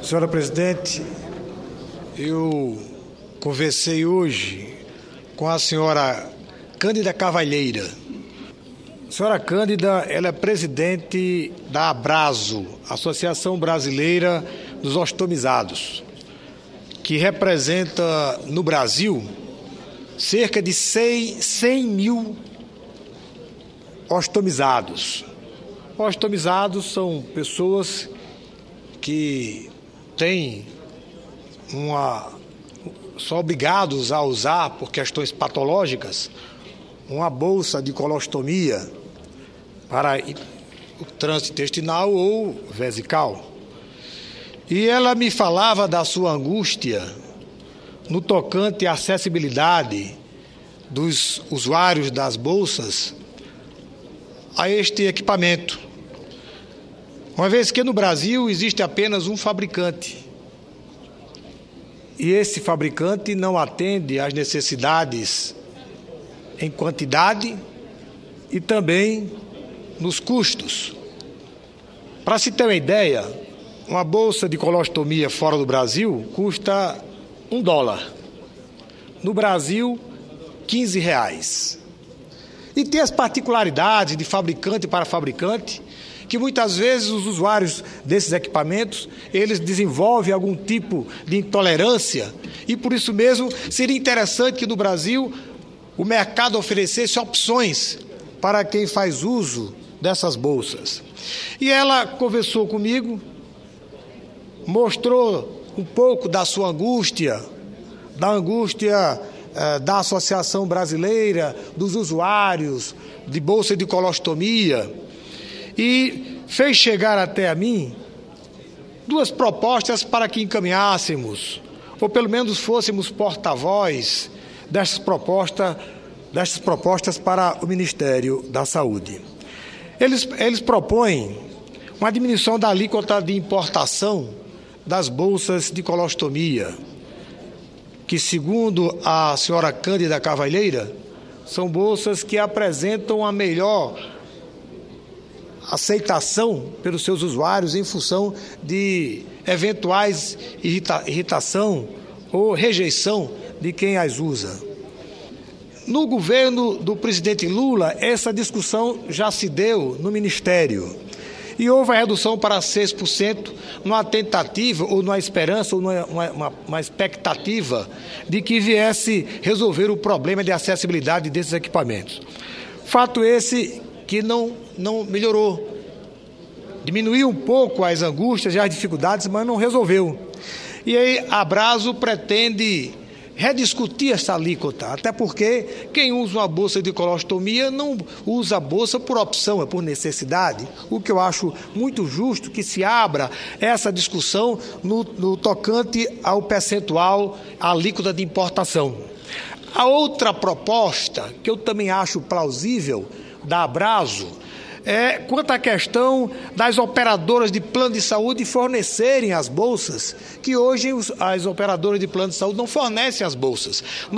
Senhora presidente, eu conversei hoje com a senhora Cândida Cavalheira. A senhora Cândida, ela é presidente da Abrazo, Associação Brasileira dos Ostomizados, que representa no Brasil cerca de 100 mil ostomizados. Ostomizados são pessoas que são obrigados a usar, por questões patológicas, uma bolsa de colostomia para o trânsito intestinal ou vesical. E ela me falava da sua angústia no tocante à acessibilidade dos usuários das bolsas a este equipamento. Uma vez que no Brasil existe apenas um fabricante, e esse fabricante não atende às necessidades em quantidade e também nos custos. Para se ter uma ideia, uma bolsa de colostomia fora do Brasil custa $1. No Brasil, R$15. E tem as particularidades de fabricante para fabricante, que muitas vezes os usuários desses equipamentos, eles desenvolvem algum tipo de intolerância, e por isso mesmo seria interessante que no Brasil o mercado oferecesse opções para quem faz uso dessas bolsas. E ela conversou comigo, mostrou um pouco da sua angústia, da Associação Brasileira dos Usuários de Bolsa de Colostomia, e fez chegar até a mim duas propostas para que encaminhássemos, ou pelo menos fôssemos porta-voz dessas propostas para o Ministério da Saúde. Eles propõem uma diminuição da alíquota de importação das bolsas de colostomia, que, segundo a senhora Cândida Cavalheira, são bolsas que apresentam a melhor aceitação pelos seus usuários em função de eventuais irritação ou rejeição de quem as usa. No governo do presidente Lula, essa discussão já se deu no Ministério e houve a redução para 6%, numa tentativa ou numa esperança ou numa expectativa de que viesse resolver o problema de acessibilidade desses equipamentos. Fato esse que não melhorou. Diminuiu um pouco as angústias e as dificuldades, mas não resolveu. E aí a Abrazo pretende rediscutir essa alíquota, até porque quem usa uma bolsa de colostomia não usa a bolsa por opção, é por necessidade, o que eu acho muito justo que se abra essa discussão no tocante ao percentual, à alíquota de importação. A outra proposta, que eu também acho plausível, da Abrazo, é quanto à questão das operadoras de plano de saúde fornecerem as bolsas, que hoje as operadoras de plano de saúde não fornecem as bolsas.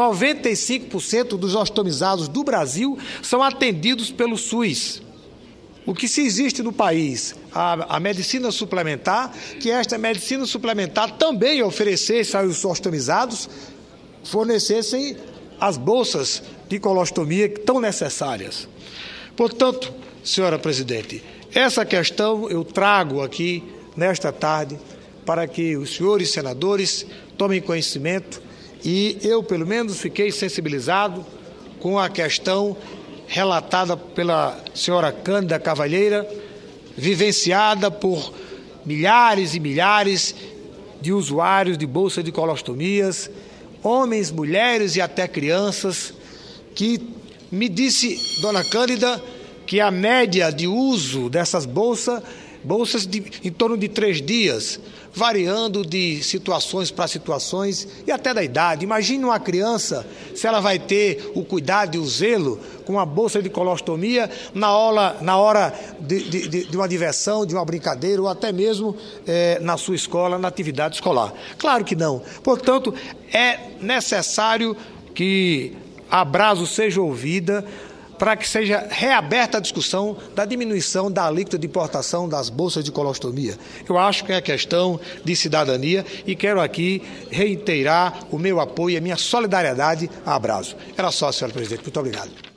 95% dos ostomizados do Brasil são atendidos pelo SUS. O que se existe no país, a medicina suplementar, que esta medicina suplementar também oferecesse aos ostomizados, fornecessem as bolsas de colostomia tão necessárias. Portanto, senhora presidente, essa questão eu trago aqui nesta tarde para que os senhores senadores tomem conhecimento, e eu, pelo menos, fiquei sensibilizado com a questão relatada pela senhora Cândida Cavalheira, vivenciada por milhares e milhares de usuários de bolsa de colostomias, homens, mulheres e até crianças, que me disse, dona Cândida, que a média de uso dessas bolsas em torno de 3 dias, variando de situações para situações e até da idade. Imagine uma criança, se ela vai ter o cuidado e o zelo com uma bolsa de colostomia na hora de uma diversão, de uma brincadeira, ou até mesmo na sua escola, na atividade escolar. Claro que não. Portanto, é necessário que a Abrazo seja ouvida, para que seja reaberta a discussão da diminuição da alíquota de importação das bolsas de colostomia. Eu acho que é questão de cidadania e quero aqui reiterar o meu apoio e a minha solidariedade à Abrazo. Era só, senhora presidente. Muito obrigado.